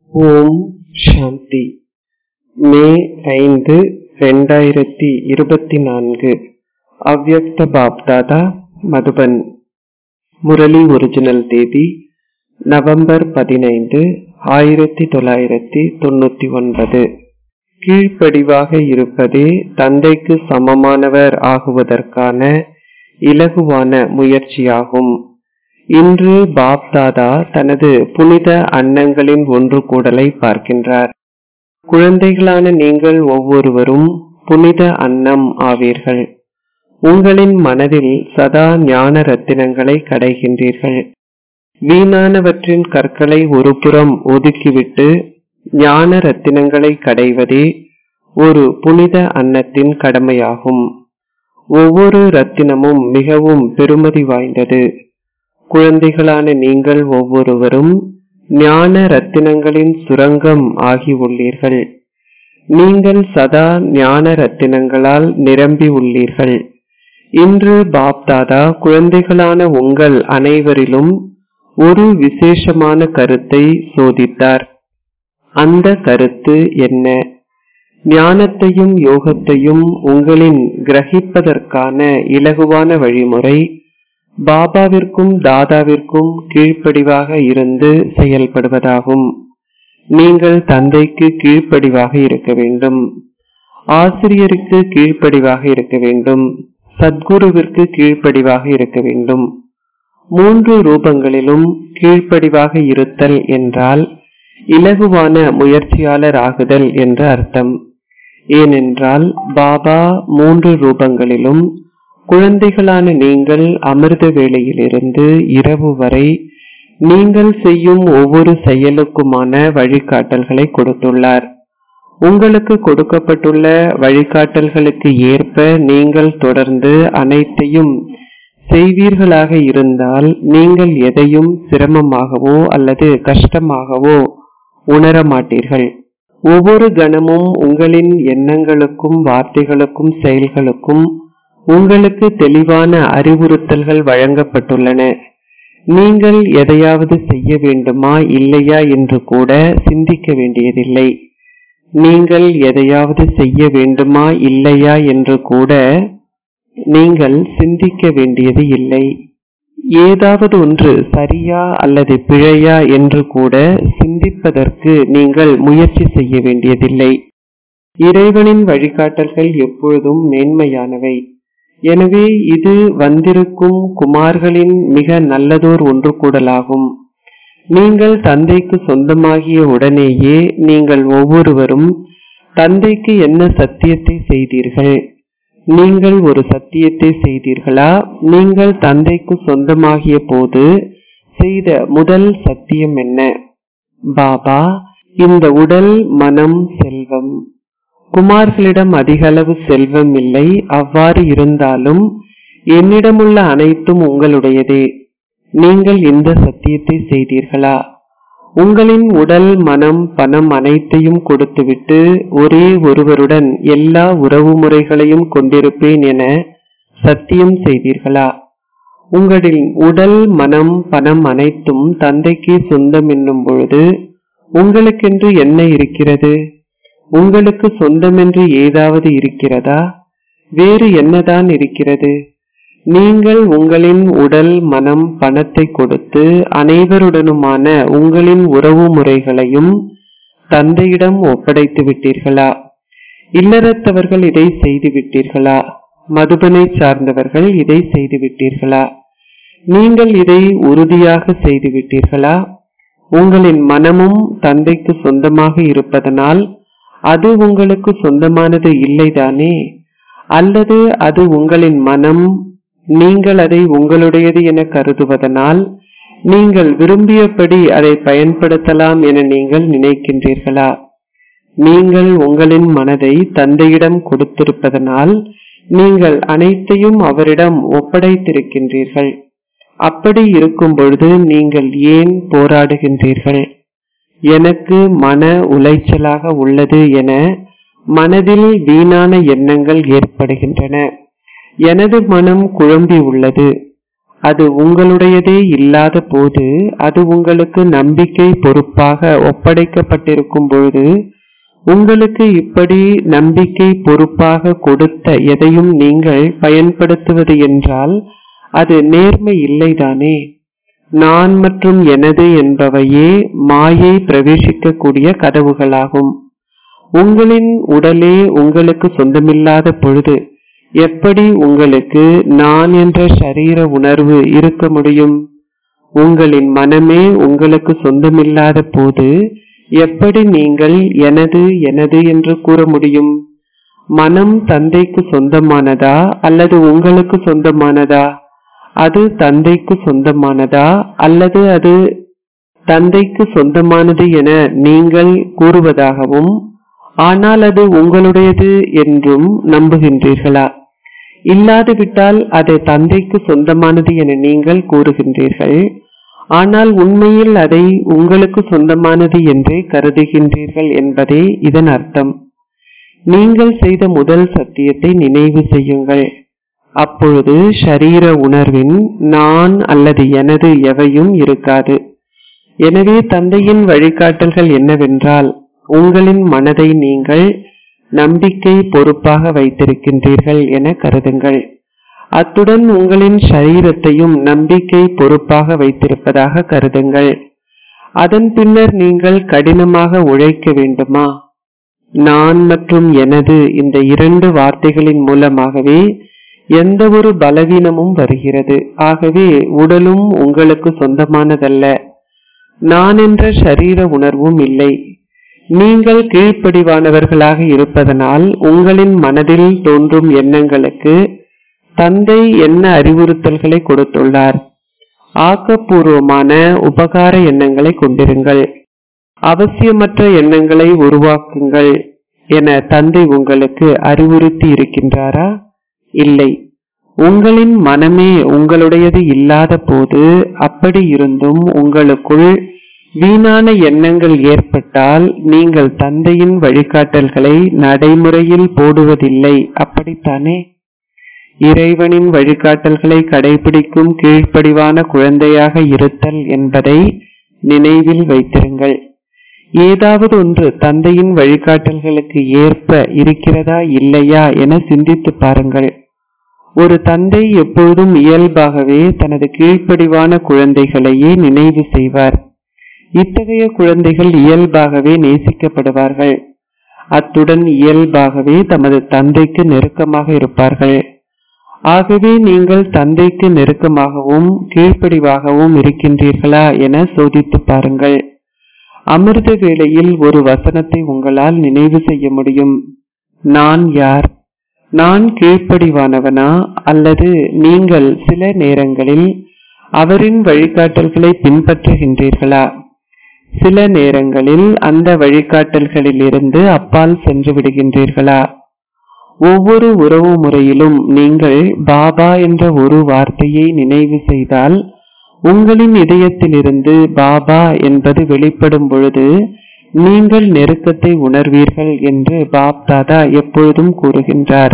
ஓம் சாந்தி. மே 5, 2024. Avyakt BapDada, Madhuban. Murli original தேதி November 15, 1999. கீழ்ப்படிவாக இருப்பதே தந்தைக்கு சமமானவர் ஆகுவதற்கான இலகுவான முயற்சியாகும். இன்று பாப்தாதா தனது புனித அன்னங்களின் ஒன்று கூடலை பார்க்கின்றார். குழந்தைகளான நீங்கள் ஒவ்வொருவரும் புனித அன்னம் ஆவீர்கள். உங்களின் மனதில் சதா ஞான ரத்தினங்களை கடைகின்றீர்கள். வீணானவற்றின் கற்களை ஒருபுறம் ஒதுக்கிவிட்டு ஞான ரத்தினங்களை கடைவதே ஒரு புனித அன்னத்தின் கடமையாகும். ஒவ்வொரு ரத்தினமும் மிகவும் பெருமதி வாய்ந்தது. குழந்தைகளான நீங்கள் ஒவ்வொருவரும் ஞான ரத்தினங்களின் சுரங்கம் ஆகி உள்ளீர்கள். நீங்கள் சதா ஞான ரத்தினங்களால் நிரம்பி உள்ளீர்கள். இன்று பாப்தாதா குழந்தைகளான உங்கள் அனைவரிலும் ஒரு விசேஷமான கருத்தை சோதித்தார். அந்த கருத்து என்ன? ஞானத்தையும் யோகத்தையும் உங்களின் கிரகிப்பதற்கான இலகுவான வழிமுறை பாபாவிற்கும் தாதாவிற்கும் கீழ்ப்படிவாக இருந்து செயல்படுவதாகும். நீங்கள் தந்தைக்கு கீழ்ப்படிவாக இருக்க வேண்டும், ஆசிரியருக்கு கீழ்ப்படிவாக இருக்க வேண்டும், சத்குருவிற்கு கீழ்ப்படிவாக இருக்க வேண்டும். 3 ரூபங்களிலும் கீழ்ப்படிவாக இருத்தல் என்றால் இலகுவான முயற்சியாளர் ஆகுதல் என்று அர்த்தம். ஏனென்றால் பாபா 3 ரூபங்களிலும் குழந்தைகளான நீங்கள் அமிர்த வேளையிலிருந்து இரவு வரை நீங்கள் செய்யும் ஒவ்வொரு செயலுக்குமான வழிகாட்டல்களை கொடுத்துள்ளார். உங்களுக்கு கொடுக்கப்பட்டுள்ள வழிகாட்டல்களுக்கு ஏற்ப நீங்கள் தொடர்ந்து அனைத்தையும் செய்வீர்களாக இருந்தால் நீங்கள் எதையும் சிரமமாகவோ அல்லது கஷ்டமாகவோ உணர மாட்டீர்கள். ஒவ்வொரு கணமும் உங்களின் எண்ணங்களுக்கும் வார்த்தைகளுக்கும் செயல்களுக்கும் உங்களுக்கு தெளிவான அறிவுறுத்தல்கள் வழங்கப்பட்டுள்ளன. நீங்கள் எதையாவது செய்ய வேண்டுமா இல்லையா என்று கூட சிந்திக்க வேண்டியதில்லை. நீங்கள் எதையாவது செய்ய வேண்டுமா இல்லையா என்று கூட நீங்கள் சிந்திக்க வேண்டியது இல்லை. ஏதாவது ஒன்று சரியா அல்லது பிழையா என்று கூட சிந்திப்பதற்கு நீங்கள் முயற்சி செய்ய வேண்டியதில்லை. இறைவனின் வழிகாட்டல்கள் எப்பொழுதும் மேன்மையானவை. எனவே இது வந்திருக்கும் குமார்களின் மிக நல்லதோர் ஒன்று கூடலாகும். நீங்கள் தந்தைக்கு சொந்தமாகிய உடனேயே நீங்கள் ஒவ்வொருவரும் தந்தைக்கு என்ன சத்தியத்தை செய்தீர்கள்? நீங்கள் ஒரு சத்தியத்தை செய்தீர்களா? நீங்கள் தந்தைக்கு சொந்தமாகிய போது செய்த முதல் சத்தியம் என்ன? பாபா, இந்த உடல் மனம் செல்வம். குமார்களிடம் அதிக அளவு செல்வம் இல்லை. அவ்வாறு இருந்தாலும் என்னிடமுள்ள அனைத்தும் உங்களுடையதே. நீங்கள் இந்த சத்தியத்தை செய்தீர்களா? உங்களின் உடல் மனம் பணம் அனைத்தையும் கொடுத்துவிட்டு ஒரே ஒருவருடன் எல்லா உறவு முறைகளையும் கொண்டிருப்பேன் என சத்தியம் செய்தீர்களா? உங்களின் உடல் மனம் பணம் அனைத்தும் தந்தைக்கு சொந்தம் என்னும் பொழுது உங்களுக்கென்று என்ன இருக்கிறது? உங்களுக்கு சொந்தமென்று ஏதாவது இருக்கிறதா? வேறு என்னதான் இருக்கிறது? நீங்கள் உங்களின் உடல் மனம் பணத்தை கொடுத்து அனைவருடனுமான உங்களின் உறவு முறைகளையும் தந்தையிடம் ஒப்படைத்து விட்டீர்களா? இல்லறத்தவர்கள் இதை செய்து விட்டீர்களா? மதுபனை சார்ந்தவர்கள் இதை செய்து விட்டீர்களா? நீங்கள் இதை உறுதியாக செய்து விட்டீர்களா? உங்களின் மனமும் தந்தைக்கு சொந்தமாக இருப்பதனால் அது உங்களுக்கு சொந்தமானது இல்லைதானே? அல்லது அது உங்களின் மனம், நீங்கள் அதை உங்களுடையது என கருதுவதனால் நீங்கள் விரும்பியபடி அதை பயன்படுத்தலாம் என நீங்கள் நினைக்கின்றீர்களா? நீங்கள் உங்களின் மனதை தந்தையிடம் கொடுத்திருப்பதனால் நீங்கள் அனைத்தையும் அவரிடம் ஒப்படைத்திருக்கின்றீர்கள். அப்படி இருக்கும் பொழுது நீங்கள் ஏன் போராடுகின்றீர்கள்? எனக்கு மன உளைச்சலாக உள்ளது என மனதில் வீணான எண்ணங்கள் ஏற்படுகின்றன. எனது மனம் குழம்பி உள்ளது. அது உங்களுடையதே இல்லாத போது, அது உங்களுக்கு நம்பிக்கை பொறுப்பாக ஒப்படைக்கப்பட்டிருக்கும் பொழுது, உங்களுக்கு இப்படி நம்பிக்கை பொறுப்பாக கொடுத்த எதையும் நீங்கள் பயன்படுத்துவது என்றால் அது நேர்மை இல்லைதானே? நான் மற்றும் எனது என்பவையே மாயை பிரவேசிக்கக்கூடிய கதவுகளாகும். உங்களின் உடலே உங்களுக்கு சொந்தமில்லாத பொழுது எப்படி உங்களுக்கு நான் என்ற சரீர உணர்வு இருக்க முடியும்? உங்களின் மனமே உங்களுக்கு சொந்தமில்லாத போது எப்படி நீங்கள் எனது எனது என்று கூற முடியும்? மனம் தந்தைக்கு சொந்தமானதா அல்லது உங்களுக்கு சொந்தமானதா? அது தந்தைக்கு சொந்தமானதா அல்லது அது தந்தைக்கு சொந்தமானது என நீங்கள் கூறுவதாகவும், ஆனால் அது உங்களுடையது என்றும் நம்புகின்றீர்களா? இல்லாது விட்டால் அது தந்தைக்கு சொந்தமானது என நீங்கள் கூறுகின்றீர்கள், ஆனால் உண்மையில் அதை உங்களுக்கு சொந்தமானது என்றே கருதுகின்றீர்கள் என்பதே இதன் அர்த்தம். நீங்கள் செய்த முதல் சத்தியத்தை நினைவு செய்யுங்கள். அப்பொழுது ஷரீர உணர்வின் நான் அல்லது எனது எவையும் இருக்காது. எனவே தந்தையின் வழிகாட்டல்கள் என்னவென்றால், உங்களின் மனதை நீங்கள் நம்பிக்கை பொறுப்பாக வைத்திருக்கின்றீர்கள் என கருதுங்கள். அத்துடன் உங்களின் ஷரீரத்தையும் நம்பிக்கை பொறுப்பாக வைத்திருப்பதாக கருதுங்கள். அதன் பின்னர் நீங்கள் கடினமாக உழைக்க வேண்டுமா? நான் மற்றும் எனது இந்த இரண்டு வார்த்தைகளின் மூலமாகவே எந்த ஒரு பலவீனமும் வருகிறது. ஆகவே உடலும் உங்களுக்கு சொந்தமானதல்ல, நான் என்ற ஷரீர உணர்வும் இல்லை. நீங்கள் கீழ்ப்படிவானவர்களாக இருப்பதனால் உங்களின் மனதில் தோன்றும் எண்ணங்களுக்கு தந்தை என்ன அறிவுறுத்தல்களை கொடுத்துள்ளார்? ஆக்கப்பூர்வமான உபகார எண்ணங்களை கொண்டிருங்கள், அவசியமற்ற எண்ணங்களை உருவாக்குங்கள் என தந்தை உங்களுக்கு அறிவுறுத்தி இருக்கின்றாரா? இல்லை. உங்களின் மனமே உங்களுடையது இல்லாத போது, அப்படி இருந்தும் உங்களுக்குள் வீணான எண்ணங்கள் ஏற்பட்டால் நீங்கள் தந்தையின் வழிகாட்டல்களை நடைமுறையில் போடுவதில்லை, அப்படித்தானே? இறைவனின் வழிகாட்டல்களை கடைபிடிக்கும் கீழ்ப்படிவான குழந்தையாக இருத்தல் என்பதை நினைவில் வைத்திருங்கள். ஏதாவது ஒன்று தந்தையின் வழிகாட்டல்களுக்கு ஏற்ப இருக்கிறதா இல்லையா என சிந்தித்து பாருங்கள். ஒரு தந்தை எப்பொழுதும் இயல்பாகவே தனது கீழ்ப்படிவான குழந்தைகளையே நினைவு செய்வார். இத்தகைய குழந்தைகள் இயல்பாகவே நேசிக்கப்படுவார்கள். அத்துடன் இயல்பாகவே தமது தந்தைக்கு நெருக்கமாக இருப்பார்கள். ஆகவே நீங்கள் தந்தைக்கு நெருக்கமாகவும் கீழ்ப்படிவாகவும் இருக்கின்றீர்களா என சோதித்து பாருங்கள். அமிர்த வேளையில் ஒரு வசனத்தை உங்களால் நினைவு செய்ய முடியும். நான் யார்? நான் கீழ்ப்படிவானவனா அல்லது நீங்கள் சில நேரங்களில் அவரின் வழிகாட்டல்களை பின்பற்றுகின்றீர்களா? சில நேரங்களில் அந்த வழிகாட்டல்களில் இருந்து அப்பால் சென்று விடுகின்றீர்களா? ஒவ்வொரு உறவு முறையிலும் நீங்கள் பாபா என்ற ஒரு வார்த்தையை நினைவு செய்தால் உங்களின் இதயத்திலிருந்து பாபா என்பது வெளிப்படும் பொழுது நீங்கள் நெருக்கத்தை உணர்வீர்கள் என்று பாப் தாதா எப்பொழுதும் கூறுகின்றார்.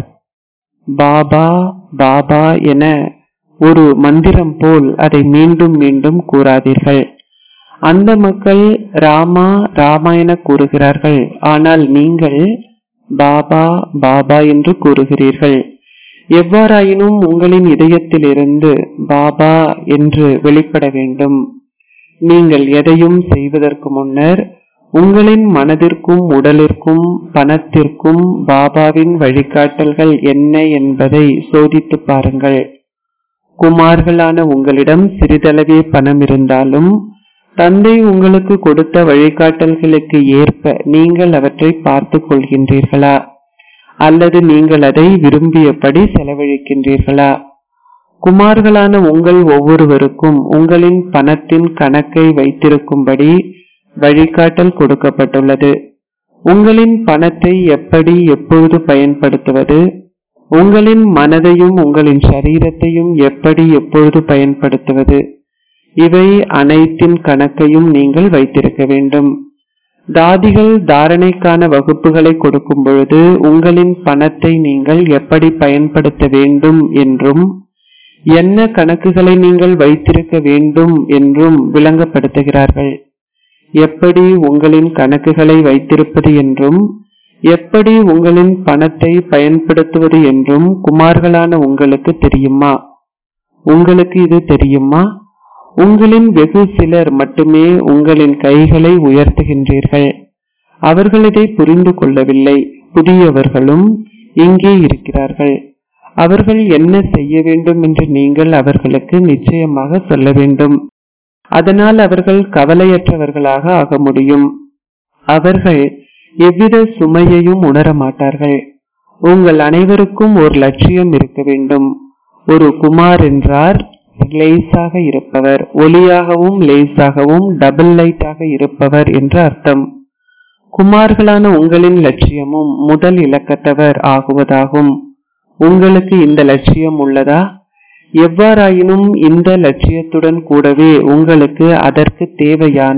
பாபா பாபா என ஒரு மந்திரம் போல் அதை மீண்டும் மீண்டும் கூறாதீர்கள். அந்த மக்கள் ராமா ராமா என கூறுகிறார்கள், ஆனால் நீங்கள் பாபா பாபா என்று கூறுகிறீர்கள். எவ்வாறாயினும் உங்களின் இதயத்திலிருந்து பாபா என்று வெளிப்பட வேண்டும். நீங்கள் எதையும் செய்வதற்கு முன்னர் உங்களின் மனதிற்கும் உடலிற்கும் பணத்திற்கும் பாபாவின் வழிகாட்டல்கள் என்ன என்பதை சோதித்து பாருங்கள். குமார்களான உங்களிடம் சிறிதளவே பணம் இருந்தாலும் தந்தை உங்களுக்கு கொடுத்த வழிகாட்டல்களுக்கு ஏற்ப நீங்கள் அவற்றை பார்த்து கொள்கின்றீர்களா அல்லது நீங்கள் அதை விரும்பியபடி செலவழிக்கின்றீர்களா? குமார்களான உங்கள் ஒவ்வொருவருக்கும் உங்களின் பணத்தின் கணக்கை வைத்திருக்கும்படி வழிகாட்டல் கொடுக்கப்பட்டுள்ளது. உங்களின் பணத்தை எப்படி எப்பொழுது பயன்படுத்துவது, உங்களின் மனதையும் உங்களின் சரீரத்தையும் எப்படி எப்பொழுது பயன்படுத்துவது, இவை அனைத்தின் கணக்கையும் நீங்கள் வைத்திருக்க வேண்டும். தாதிகள் தாரணைக்கான வகுப்புகளை கொடுக்கும் பொழுது உங்களின் பணத்தை நீங்கள் எப்படி பயன்படுத்த வேண்டும் என்றும் என்ன கணக்குகளை நீங்கள் வைத்திருக்க வேண்டும் என்றும் விளங்கப்படுத்துகிறார்கள். எப்படி உங்களின் கணக்குகளை வைத்திருப்பது என்றும் எப்படி உங்களின் பணத்தை பயன்படுத்துவது என்றும் குமார்களான உங்களுக்கு தெரியுமா? உங்களுக்கு இது தெரியுமா? உங்களின் வெகு சிலர் மட்டுமே உங்களின் கைகளை உயர்த்துகின்றீர்கள். அவர்கள் இதை புரிந்து கொள்ளவில்லை. புதியவர்களும் இங்கே இருக்கிறார்கள். அவர்கள் என்ன செய்ய வேண்டும் என்று நீங்கள் அவர்களுக்கு நிச்சயமாக சொல்ல வேண்டும். அதனால் அவர்கள் கவலையற்றவர்களாக ஆக முடியும். அவர்கள் எவ்வித சுமையையும் உணர மாட்டார்கள். உங்கள் அனைவருக்கும் ஒரு லட்சியம் இருக்க வேண்டும். ஒரு குமார் என்றார் லேசாக இருப்பவர், ஒளியாகவும் லேசாகவும் டபுள் லைட்டாக இருப்பவர் என்று அர்த்தம். குமார்களான உங்களின் லட்சியமும் முதல் இலக்கத்தவர் ஆகுவதாகும். உங்களுக்கு இந்த லட்சியம் உள்ளதா? எவ்வாறாயினும் இந்த லட்சியத்துடன் கூடவே உங்களுக்கு அதற்கு தேவையான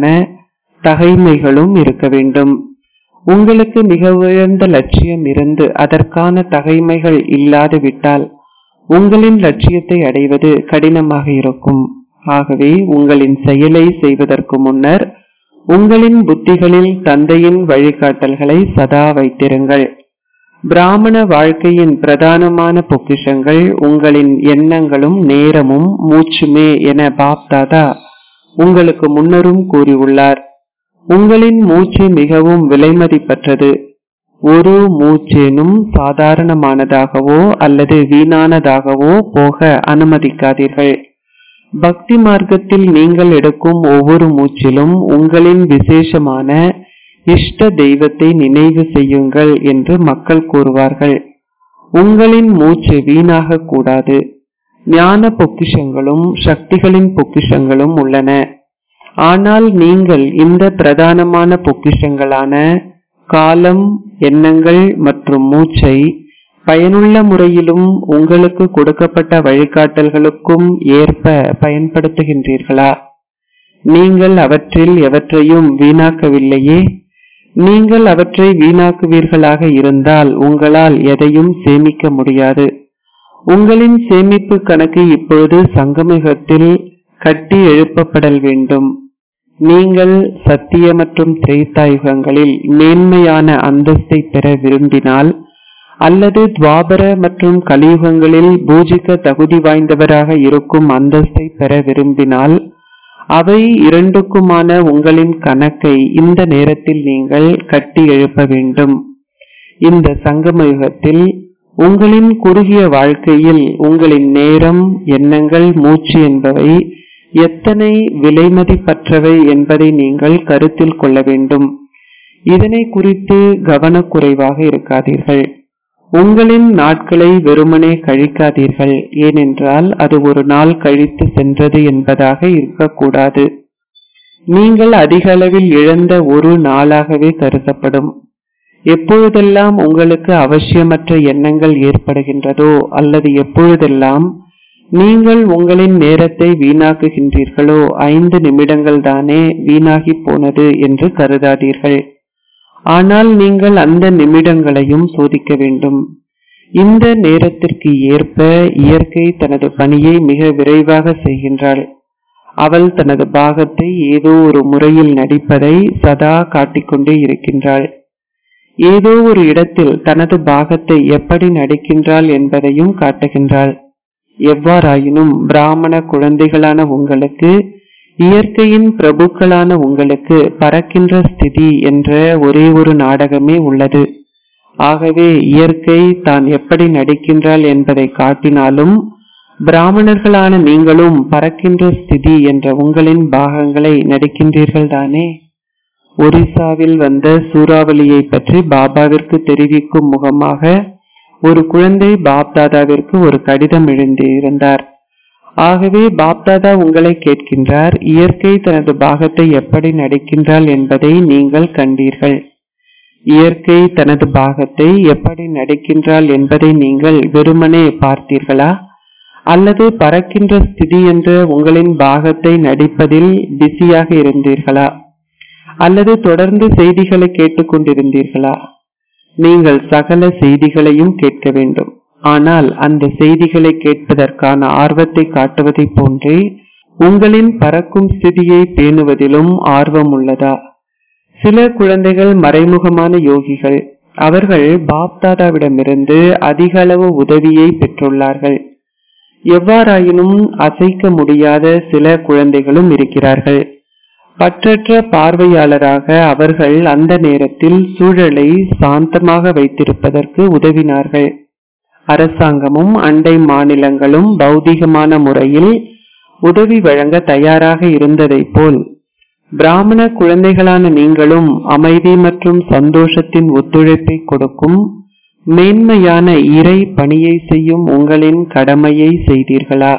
தகைமைகளும் இருக்க வேண்டும். உங்களுக்கு மிக உயர்ந்த லட்சியம் இருந்து அதற்கான தகைமைகள் இல்லாது விட்டால் உங்களின் லட்சியத்தை அடைவது கடினமாக இருக்கும். ஆகவே உங்களின் செயலை செய்வதற்கு முன்னர் உங்களின் புத்திகளில் தந்தையின் வழிகாட்டல்களை சதா வைத்திருங்கள். பிராமண வாழ்க்கையின் பிரதானமான பொக்கிஷங்கள் உங்களின் எண்ணங்களும் நேரமும் மூச்சுமே என பாப்தாதா உங்களுக்கு முன்னரும் கூறியுள்ளார். உங்களின் மூச்சு மிகவும் விலைமதிப்பற்றது. ஒரு மூச்சேனும் சாதாரணமானதாகவோ அல்லது வீணானதாகவோ போக அனுமதிக்காதீர்கள். பக்தி மார்க்கத்தில் நீங்கள் எடுக்கும் ஒவ்வொரு மூச்சிலும் உங்களின் விசேஷமான இஷ்ட தெய்வத்தை நினைவு செய்யுங்கள் என்று மக்கள் கூறுவார்கள். உங்களின் மூச்சு வீணாக கூடாது. ஞான பொக்கிஷங்களும் சக்திகளின் பொக்கிஷங்களும் உள்ளன. ஆனால் நீங்கள் இந்த பிரதானமான பொக்கிஷங்களான காலம், எண்ணங்கள் மற்றும் மூச்சை பயனுள்ள முறையிலும் உங்களுக்கு கொடுக்கப்பட்ட வழிகாட்டல்களுக்கும் ஏற்ப பயன்படுத்துகின்றீர்களா? நீங்கள் அவற்றில் எவற்றையும் வீணாக்கவில்லையே. நீங்கள் அவற்றை வீணாக்குவீர்களாக இருந்தால் உங்களால் எதையும் சேமிக்க முடியாது. உங்களின் சேமிப்பு கணக்கு இப்பொழுது சங்கமயுகத்தில் கட்டி எழுப்பப்படல் வேண்டும். நீங்கள் சத்திய மற்றும் திரேதாயுகங்களில் மேன்மையான அந்தஸ்தை பெற விரும்பினால் அல்லது துவாபர மற்றும் கலியுகங்களில் பூஜிக்க தகுதி வாய்ந்தவராக இருக்கும் அந்தஸ்தை பெற விரும்பினால் அவை இரண்டுக்குமான உங்களின் கணக்கை இந்த நேரத்தில் நீங்கள் கட்டி எழுப்ப வேண்டும். இந்த சங்கமயுகத்தில் உங்களின் குறுகிய வாழ்க்கையில் உங்களின் நேரம், எண்ணங்கள், மூச்சு என்பவை எத்தனை விலைமதிப்பற்றவை என்பதை நீங்கள் கருத்தில் கொள்ள வேண்டும். இதனை குறித்து கவனக்குறைவாக இருக்காதீர்கள். உங்களின் நாட்களை வெறுமனே கழிக்காதீர்கள். ஏனென்றால் அது ஒரு நாள் கழித்து சென்றது என்பதாக இருக்கக்கூடாது. நீங்கள் அதிக அளவில் இழந்த ஒரு நாளாகவே கருதப்படும். எப்பொழுதெல்லாம் உங்களுக்கு அவசியமற்ற எண்ணங்கள் ஏற்படுகின்றதோ அல்லது எப்பொழுதெல்லாம் நீங்கள் உங்களின் நேரத்தை வீணாக்குகின்றீர்களோ 5 நிமிடங்கள் தானே வீணாகி போனது என்று கருதாதீர்கள். ஆனால் நீங்கள் அந்த நிமிடங்களையும் சோதிக்க வேண்டும். இந்த நேரத்திற்கு ஏற்ப இயற்கை தனது பணியை மிக விரைவாக செய்கின்றாள். அவள் தனது பாகத்தை ஏதோ ஒரு முறையில் நடிப்பதை சதா காட்டிக்கொண்டே இருக்கின்றாள். ஏதோ ஒரு இடத்தில் தனது பாகத்தை எப்படி நடிக்கின்றாள் என்பதையும் காட்டுகின்றாள். எவ்வாறாயினும் பிராமண குழந்தைகளான உங்களுக்கு, இயற்கையின் பிரபுக்களான உங்களுக்கு பறக்கின்ற ஸ்திதி என்ற ஒரே ஒரு நாடகமே உள்ளது. ஆகவே இயற்கை தான் எப்படி நடிக்கின்றாள் என்பதை காட்டினாலும் பிராமணர்களான நீங்களும் பறக்கின்ற ஸ்திதி என்ற உங்களின் பாகங்களை நடிக்கின்றீர்கள் தானே. ஒரிசாவில் வந்த சூறாவளியை பற்றி பாபாவிற்கு தெரிவிக்கும் முகமாக ஒரு குழந்தை பாப்தாதாவிற்கு ஒரு கடிதம் எழுதியிருந்தார். ஆகவே பாப்தாதா உங்களை கேட்கின்றார், இயற்கை தனது பாகத்தை எப்படி நடிக்கின்றாள் என்பதை நீங்கள் கண்டீர்கள். இயற்கை தனது பாகத்தை எப்படி நடிக்கின்றாள் என்பதை நீங்கள் வெறுமனே பார்த்தீர்களா? அல்லது பறக்கின்ற ஸ்திதி என்ற உங்களின் பாகத்தை நடிப்பதில் பிஸியாக இருந்தீர்களா? அல்லது தொடர்ந்து செய்திகளை கேட்டுக்கொண்டிருந்தீர்களா? நீங்கள் சகல செய்திகளையும் கேட்க வேண்டும். ஆனால் அந்த செய்திகளை கேட்பதற்கான ஆர்வத்தை காட்டுவதை போன்றே உங்களின் பறக்கும் ஸ்திதியை பேணுவதிலும் ஆர்வம் உள்ளதா? சில குழந்தைகள் மறைமுகமான யோகிகள். அவர்கள் பாப்தாதாவிடமிருந்து அதிக அளவு உதவியை பெற்றுள்ளார்கள். எவ்வாறாயினும் அசைக்க முடியாத சில குழந்தைகளும் இருக்கிறார்கள். பற்றற்ற பார்வையாளராக அவர்கள் அந்த நேரத்தில் சூழலை சாந்தமாக வைத்திருப்பதற்கு உதவினார்கள். அரசாங்கமும் அண்டை மாநிலங்களும் பௌதிகமான முறையில் உதவி வழங்க தயாராக இருந்ததை போல் பிராமண குழந்தைகளான நீங்களும் அமைதி மற்றும் சந்தோஷத்தின் ஒத்துழைப்பை கொடுக்கும் மேன்மையான இறை பணியை செய்யும் உங்களின் கடமையை செய்தீர்களா?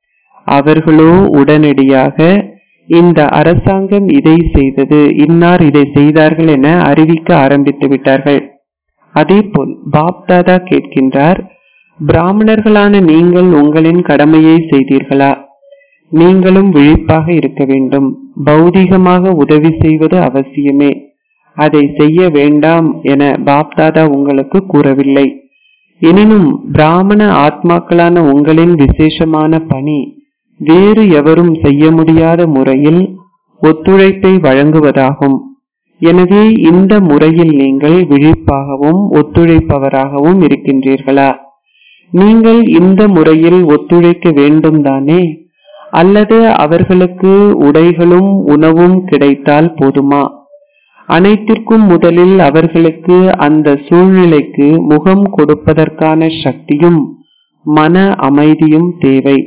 அவர்களோ உடனடியாக இந்த அரசாங்கம் இதை செய்தது, இன்னார் இதை செய்தார்கள் என அறிவிக்க ஆரம்பித்து விட்டார்கள். அதேபோல் பாப்தாதா கேட்கின்றார், பிராமணர்களான நீங்கள் உங்களின் கடமையை செய்தீர்களா? நீங்களும் விழிப்பாக இருக்க வேண்டும். பௌதிகமாக உதவி செய்வது அவசியமே, அதை செய்ய வேண்டாம் என பாப்தாதா உங்களுக்கு கூறவில்லை. எனினும் பிராமண ஆத்மாக்களான உங்களின் விசேஷமான பணி வேறு எவரும் செய்ய முடியாத முறையில் ஒத்துழைப்பை வழங்குவதாகும். எனவே இந்த முறையில் நீங்கள் விழிப்பாகவும் ஒத்துழைப்பவராகவும் இருக்கின்றீர்களா? நீங்கள் இந்த முறையில் ஒத்துழைக்க வேண்டும் தானே? அல்லது அவர்களுக்கு உடைகளும் உணவும் கிடைத்தால் போதுமா? அனைத்திற்கும் முதலில் அவர்களுக்கு அந்த சூழ்நிலைக்கு முகம் கொடுப்பதற்கான சக்தியும் மன அமைதியும் தேவை.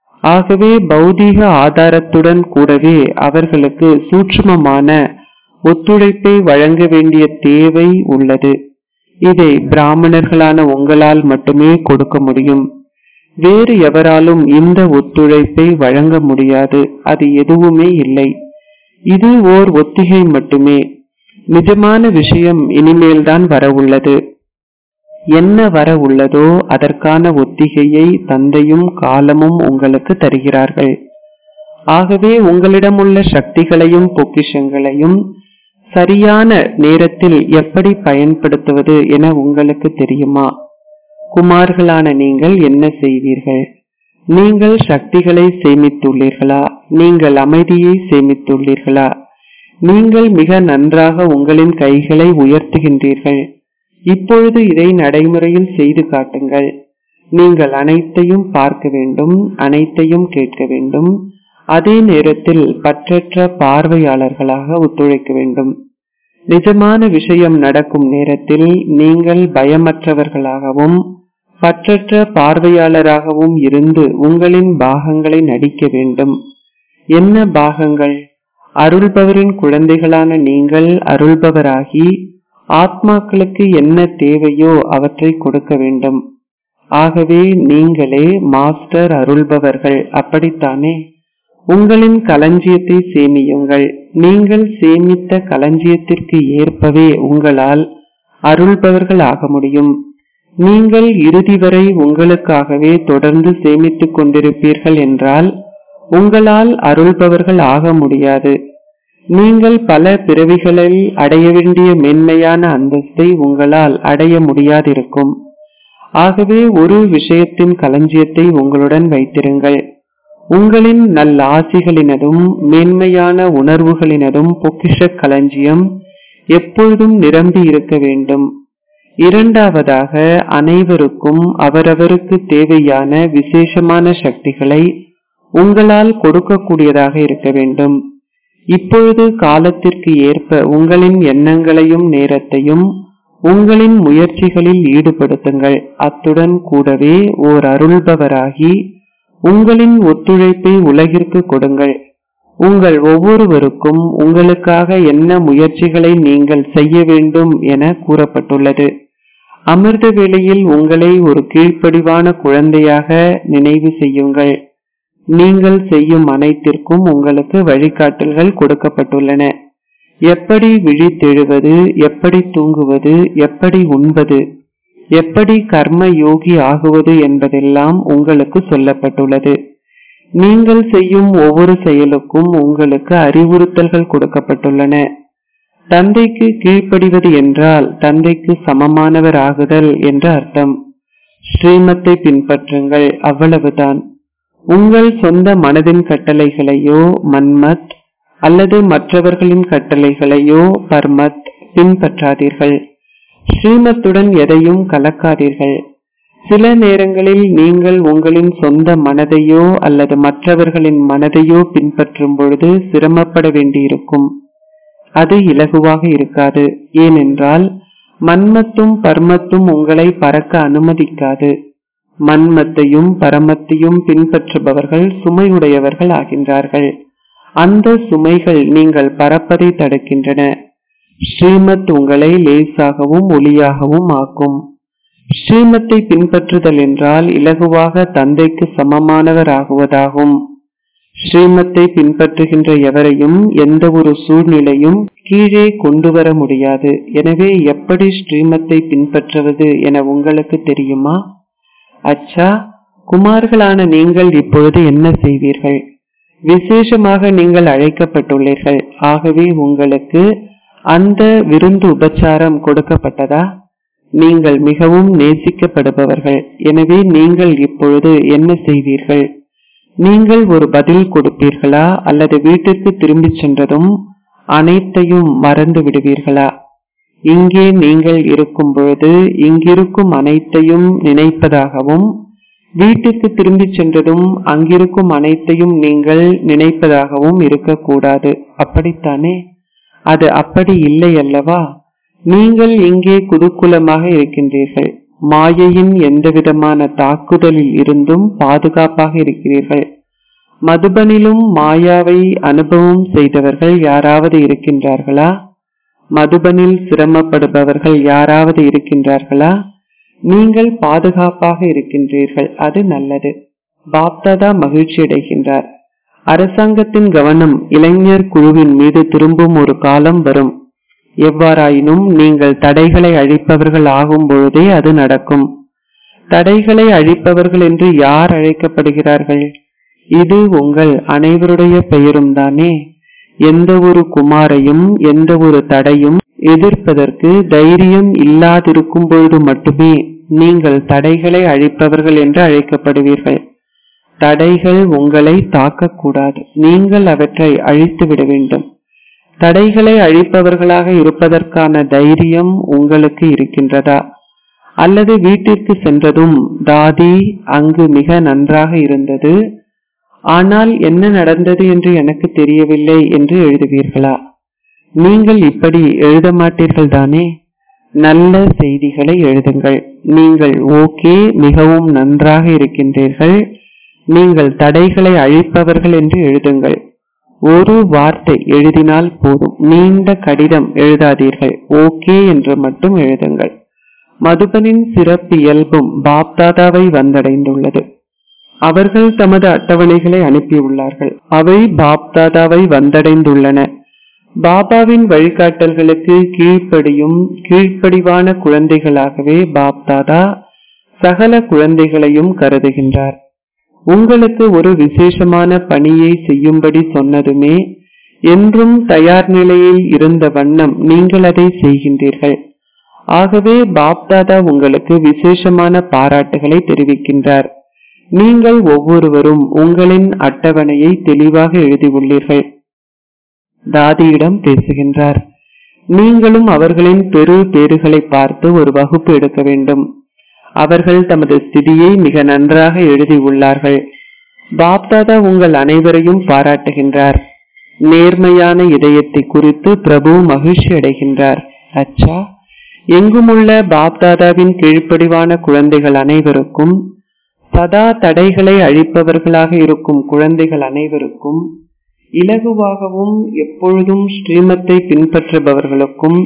ஆகவே பௌதீக ஆதாரத்துடன் கூடவே அவர்களுக்கு சூட்சுமமான ஒத்துழைப்பை வழங்க வேண்டிய தேவை உள்ளது. இதை பிராமணர்களான உங்களால் மட்டுமே கொடுக்க முடியும். வேறு எவராலும் இந்த ஒத்துழைப்பை வழங்க முடியாது. அது எதுவுமே இல்லை. இது ஓர் ஒத்திகை மட்டுமே. நிஜமான விஷயம் இனிமேல் தான் வர உள்ளது. என்ன வர உள்ளதோ அதற்கான ஒத்திகையை தந்தையும் காலமும் உங்களுக்கு தருகிறார்கள். ஆகவே உங்களிடம் உள்ள சக்திகளையும் பொக்கிஷங்களையும் சரியான நேரத்தில் எப்படி பயன்படுத்துவது என உங்களுக்கு தெரியுமா? குமார்களான நீங்கள் என்ன செய்வீர்கள்? நீங்கள் சக்திகளை சேமித்துள்ளீர்களா? நீங்கள் அமைதியை சேமித்துள்ளீர்களா? நீங்கள் மிக நன்றாக உங்களின் கைகளை உயர்த்துகின்றீர்கள். இப்பொழுது இதை நடைமுறையில் செய்து காட்டுங்கள். நீங்கள் அனைத்தையும் பார்க்க வேண்டும், அனைத்தையும் கேட்க வேண்டும். அதே நேரத்தில் பற்றற்ற பார்வையாளர்களாக ஒத்துழைக்க வேண்டும். நிஜமான விஷயம் நடக்கும் நேரத்தில் நீங்கள் பயமற்றவர்களாகவும் பற்றற்ற பார்வையாளராகவும் இருந்து உங்களின் பாகங்களை நடிக்க வேண்டும். என்ன பாகங்கள்? அருள்பவரின் குழந்தைகளான நீங்கள் அருள்பவராகி ஆத்மாக்களுக்கு என்ன தேவையோ அவற்றை கொடுக்க வேண்டும். ஆகவே நீங்களே மாஸ்டர் அருள்பவர்கள், அப்படித்தானே? உங்களின் களஞ்சியத்தை சேமியுங்கள். நீங்கள் சேமித்த களஞ்சியத்திற்கு ஏற்பவே உங்களால் அருள்பவர்கள் ஆக முடியும். நீங்கள் இறுதி வரை உங்களுக்காகவே தொடர்ந்து சேமித்துக் கொண்டிருப்பீர்கள் என்றால் உங்களால் அருள்பவர்கள் ஆக முடியாது. நீங்கள் பல பிறவிகளில் அடைய வேண்டிய மென்மையான அந்தஸ்தை உங்களால் அடைய முடியாதிருக்கும். ஆகவே ஒரு விஷயத்தின் களஞ்சியத்தை உங்களுடன் வைத்திருங்கள். உங்களின் நல்ல ஆசிகளினதும் மேன்மையான உணர்வுகளினதும் பொக்கிஷ களஞ்சியம் எப்பொழுதும் நிரம்பி இருக்க வேண்டும். இரண்டாவதாக, அனைவருக்கும் அவரவருக்கு தேவையான விசேஷமான சக்திகளை உங்களால் கொடுக்கக்கூடியதாக இருக்க வேண்டும். இப்பொழுது காலத்திற்கு ஏற்ப உங்களின் எண்ணங்களையும் நேரத்தையும் உங்களின் முயற்சிகளில் ஈடுபடுத்துங்கள். அத்துடன் கூடவே ஓர் அருள்பவராகி உங்களின் ஒத்துழைப்பை உலகிற்கு கொடுங்கள். உங்கள் ஒவ்வொருவருக்கும் உங்களுக்காக என்ன முயற்சிகளை நீங்கள் செய்ய வேண்டும் என கூறப்பட்டுள்ளது. அமிர்த வேளையில் உங்களை ஒரு கீழ்ப்படிவான குழந்தையாக நினைவு செய்யுங்கள். நீங்கள் செய்யும் அனைத்திற்கும் உங்களுக்கு வழிகாட்டல்கள் கொடுக்கப்பட்டுள்ளன. எப்படி விழித்தெழுவது, எப்படி தூங்குவது, எப்படி உண்பது, எப்படி கர்ம யோகி ஆகுவது என்பதெல்லாம் உங்களுக்கு சொல்லப்பட்டுள்ளது. நீங்கள் செய்யும் ஒவ்வொரு செயலுக்கும் உங்களுக்கு அறிவுறுத்தல்கள் கொடுக்கப்பட்டுள்ளன. தந்தைக்கு கீழ்ப்படிவது என்றால் தந்தைக்கு சமமானவர் ஆகுதல் என்று அர்த்தம். ஸ்ரீமத்தை பின்பற்றுங்கள், அவ்வளவுதான். உங்கள் சொந்த மனதின் கட்டளைகளையோ மன்மத் அல்லது மற்றவர்களின் கட்டளைகளையோ பர்மத் பின்பற்றாதீர்கள். ஸ்ரீமத்துடன் எதையும் கலக்காதீர்கள். சில நேரங்களில் நீங்கள் உங்களின் சொந்த மனதையோ அல்லது மற்றவர்களின் மனதையோ பின்பற்றும் பொழுது சிரமப்பட வேண்டியிருக்கும். அது இலகுவாக இருக்காது. ஏனென்றால் மன்மத்தும் பர்மத்தும் உங்களை பறக்க அனுமதிக்காது. மன்மத்தையும் பரமத்தையும் பின்பற்றுபவர்கள் சுமையுடையவர்கள் ஆகின்றார்கள். அந்த சுமைகள் நீங்கள் பறப்பதை தடுக்கின்றன. ஸ்ரீமத் உங்களை லேசாகவும் ஒளியாகவும் ஆக்கும். ஸ்ரீமத்தை பின்பற்றுதல் என்றால் இலகுவாக தந்தைக்கு சமமானவர் ஆகுவதாகும். ஸ்ரீமத்தை பின்பற்றுகின்ற எவரையும் எந்த ஒரு சூழ்நிலையும் கீழே கொண்டு வர முடியாது. எனவே எப்படி ஸ்ரீமத்தை பின்பற்றுவது என உங்களுக்கு தெரியுமா? அச்சா, குமார்களான நீங்கள் இப்பொழுது என்ன செய்வீர்கள்? விசேஷமாக நீங்கள் அழைக்கப்பட்டுள்ளீர்கள். ஆகவே உங்களுக்கு அந்த விருந்து உபச்சாரம் கொடுக்கப்பட்டதா? நீங்கள் மிகவும் நேசிக்கப்படுபவர்கள். எனவே நீங்கள் இப்பொழுது என்ன செய்வீர்கள்? நீங்கள் ஒரு பதில் கொடுப்பீர்களா அல்லது வீட்டிற்கு திரும்பி சென்றதும் அனைத்தையும் மறந்து விடுவீர்களா? இங்கே நீங்கள் இருக்கும் பொழுது இங்கிருக்கும் அனைத்தையும் நினைப்பதாகவும், வீட்டிற்கு திரும்பி சென்றதும் அங்கிருக்கும் அனைத்தையும் நீங்கள் நினைப்பதாகவும் இருக்கக்கூடாது. அப்படித்தானே? அது அப்படி இல்லை அல்லவா? நீங்கள் இங்கே குதூகலமாக இருக்கின்றீர்கள். மாயையின் எந்தவிதமான தாக்குதலில் இருந்தும் பாதுகாப்பாக இருக்கிறீர்கள். மதுபனிலும் மாயாவை அனுபவம் செய்தவர்கள் யாராவது இருக்கின்றார்களா? மதுபனில் சிரமப்படுபவர்கள் யாராவது இருக்கின்றார்களா? நீங்கள் பாதுகாப்பாக இருக்கின்றீர்கள். அது நல்லது. பாப்தாதா மகிழ்ச்சி அடைகின்றார். அரசாங்கத்தின் கவனம் இளைஞர் குழுவின் மீது திரும்பும் ஒரு காலம் வரும். எவ்வாறாயினும் நீங்கள் தடைகளை அழிப்பவர்கள் ஆகும் பொழுதே அது நடக்கும். தடைகளை அழிப்பவர்கள் என்று யார் அழைக்கப்படுகிறார்கள்? இது உங்கள் அனைவருடைய பெயரும் தானே. எந்த ஒரு குமாரையும் எந்த ஒரு தடையும் எதிர்ப்பதற்கு தைரியம் இல்லாதிருக்கும் பொழுது மட்டுமே நீங்கள் தடைகளை அழிப்பவர்கள் என்று அழைக்கப்படுவீர்கள். தடைகள் உங்களை தாக்கக்கூடாது. நீங்கள் அவற்றை அழித்து விட வேண்டும். தடைகளை அழிப்பவர்களாக இருப்பதற்கான தைரியம் உங்களுக்கு இருக்கின்றதா? அல்லது வீட்டிற்கு சென்றதும் தாதி அங்கு மிக நன்றாக இருந்தது, ஆனால் என்ன நடந்தது என்று எனக்கு தெரியவில்லை என்று எழுதுவீர்களா? நீங்கள் இப்படி எழுத மாட்டீர்கள் தானே. நல்ல செய்திகளை எழுதுங்கள். நீங்கள் ஓகே, மிகவும் நன்றாக இருக்கின்றீர்கள், நீங்கள் தடைகளை அழிப்பவர்கள் என்று எழுதுங்கள். ஒரு வார்த்தை எழுதினால் போதும். நீண்ட கடிதம் எழுதாதீர்கள். ஓகே என்று மட்டும் எழுதுங்கள். மதுபனின் சிறப்பு இயல்பும் பாப்தாதாவை வந்தடைந்துள்ளது. அவர்கள் தமது அட்டவணைகளை அனுப்பியுள்ளார்கள். அவை பாப்தாதாவை வந்தடைந்துள்ளன. பாபாவின் வழிகாட்டல்களுக்கு கீழ்ப்படிவான குழந்தைகளாகவே பாப்தாதா சகல குழந்தைகளையும் கருதுகின்றார். உங்களுக்கு ஒரு விசேஷமான பணியை செய்யும்படி சொன்னதுமே என்றும் தயார் நிலையில் இருந்த வண்ணம் நீங்கள் அதை செய்கின்றீர்கள். ஆகவே பாப்தாதா உங்களுக்கு விசேஷமான பாராட்டுகளை தெரிவிக்கின்றார். நீங்கள் ஒவ்வொருவரும் உங்களின் அட்டவணையை தெளிவாக எழுதியுள்ளீர்கள். தாதியிடம் பேசுகின்றார். நீங்களும் அவர்களின் பேறுகளை பார்த்து ஒரு வகுப்பு எடுக்க வேண்டும். அவர்கள் தமது ஸ்திதியை மிக நன்றாக எழுதியுள்ளார்கள். பாப்தாதா உங்கள் அனைவரையும் பாராட்டுகின்றார். நேர்மையான இதயத்தை குறித்து பிரபு மகிழ்ச்சி அடைகின்றார். அச்சா, எங்குமுள்ள பாப்தாதாவின் கீழ்ப்படிவான குழந்தைகள் அனைவருக்கும், சதா தடைகளை அழிப்பவர்களாக இருக்கும் குழந்தைகள் அனைவருக்கும், இலகுவாகவும் எப்பொழுதும் ஸ்ரீமத்தை பின்பற்றுபவர்களுக்கும்,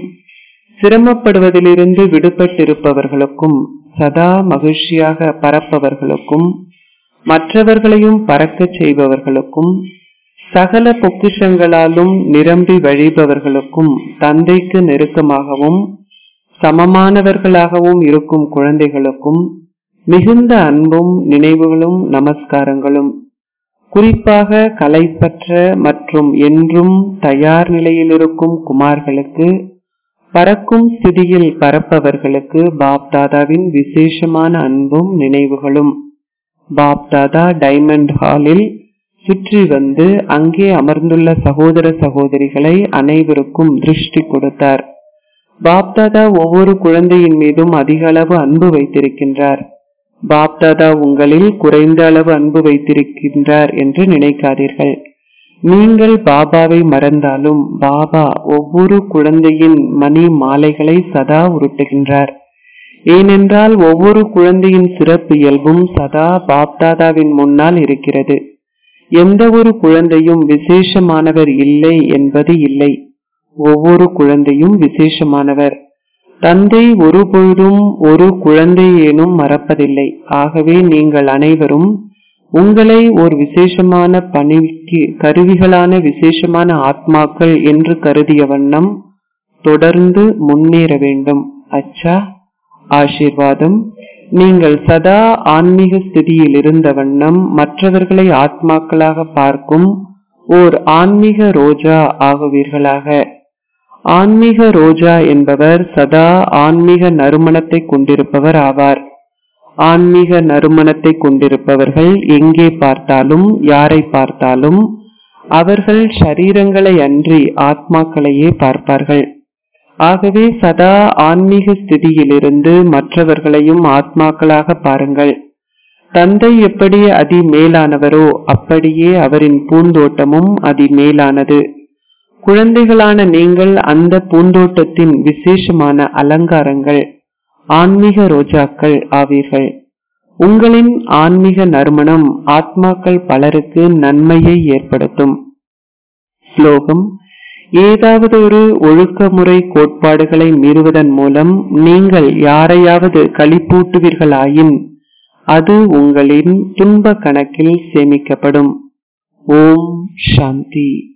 சிரமப்படுவதிலிருந்து விடுபட்டிருப்பவர்களுக்கும், சதா மகிழ்ச்சியாக பறப்பவர்களுக்கும், மற்றவர்களையும் பறக்கச் செய்பவர்களுக்கும், சகல பொக்கிஷங்களாலும் நிரம்பி வழிபவர்களுக்கும், தந்தைக்கு நெருக்கமாகவும் சமமானவர்களாகவும் இருக்கும் குழந்தைகளுக்கும் மிகுந்த அன்பும் நினைவுகளும் நமஸ்காரங்களும். குறிப்பாக கலைப்பற்ற மற்றும் என்றும் தயார் நிலையில் இருக்கும் குமார்களுக்கு பறக்கும் ஸ்திதியில் பறப்பவர்களுக்கு பாப்தாதாவின் விசேஷமான அன்பும் நினைவுகளும். பாப்தாதா டைமண்ட் ஹாலில் சுற்றி வந்து அங்கே அமர்ந்துள்ள சகோதர சகோதரிகளை அனைவருக்கும் திருஷ்டி கொடுத்தார். பாப்தாதா ஒவ்வொரு குழந்தையின் மீதும் அதிக அளவு அன்பு வைத்திருக்கின்றார். பாப்தாதா உங்களில் குறைந்த அளவு அன்பு வைத்திருக்கின்றார் என்று நினைக்காதீர்கள். நீங்கள் பாபாவை மறந்தாலும் பாபா ஒவ்வொரு குழந்தையின் மணி மாலைகளை சதா உருட்டுகின்றார். ஏனென்றால் ஒவ்வொரு குழந்தையின் சிறப்பு இயல்பும் சதா பாப்தாதாவின் முன்னால் இருக்கிறது. எந்த ஒரு குழந்தையும் விசேஷமானவர் இல்லை என்பது இல்லை. ஒவ்வொரு குழந்தையும் விசேஷமானவர். தந்தை ஒருபொழுதும் ஒரு குழந்தையேனும் மறப்பதில்லை. ஆகவே நீங்கள் அனைவரும் உங்களை ஒரு விசேஷமான பணிக்கு கருவிகளான விசேஷமான ஆத்மாக்கள் என்று கருதிய வண்ணம் தொடர்ந்து முன்னேற வேண்டும். அச்சா, ஆசீர்வாதம். நீங்கள் சதா ஆன்மீக ஸ்திதியில் இருந்த வண்ணம் மற்றவர்களை ஆத்மாக்களாக பார்க்கும் ஓர் ஆன்மீக ரோஜா ஆகுவீர்களாக. ஆன்மீக ரோஜா என்பவர் சதா ஆன்மீக நறுமணத்தை கொண்டிருப்பவர் ஆவார். ஆன்மீக நறுமணத்தை கொண்டிருப்பவர்கள் எங்கே பார்த்தாலும் யாரை பார்த்தாலும் அவர்கள் ஷரீரங்களை அன்றி ஆத்மாக்களையே பார்ப்பார்கள். ஆகவே சதா ஆன்மீக ஸ்திதியிலிருந்து மற்றவர்களையும் ஆத்மாக்களாக பாருங்கள். தந்தை எப்படி அதி மேலானவரோ அப்படியே அவரின் பூந்தோட்டமும் அதி மேலானது. குழந்தைகளான நீங்கள் அந்த பூந்தோட்டத்தின் விசேஷமான அலங்காரங்கள், ஆன்மீக ரோஜாக்கள் ஆவீர்கள். உங்களின் ஆன்மீக நறுமணம் ஆத்மாக்கள் பலருக்கு நன்மையை ஏற்படுத்தும். ஸ்லோகம். ஏதாவது ஒரு ஒழுக்கமுறை கோட்பாடுகளை மீறுவதன் மூலம் நீங்கள் யாரையாவது களிப்பூட்டுவீர்களாயின் அது உங்களின் துன்ப கணக்கில் சேமிக்கப்படும். ஓம் சாந்தி.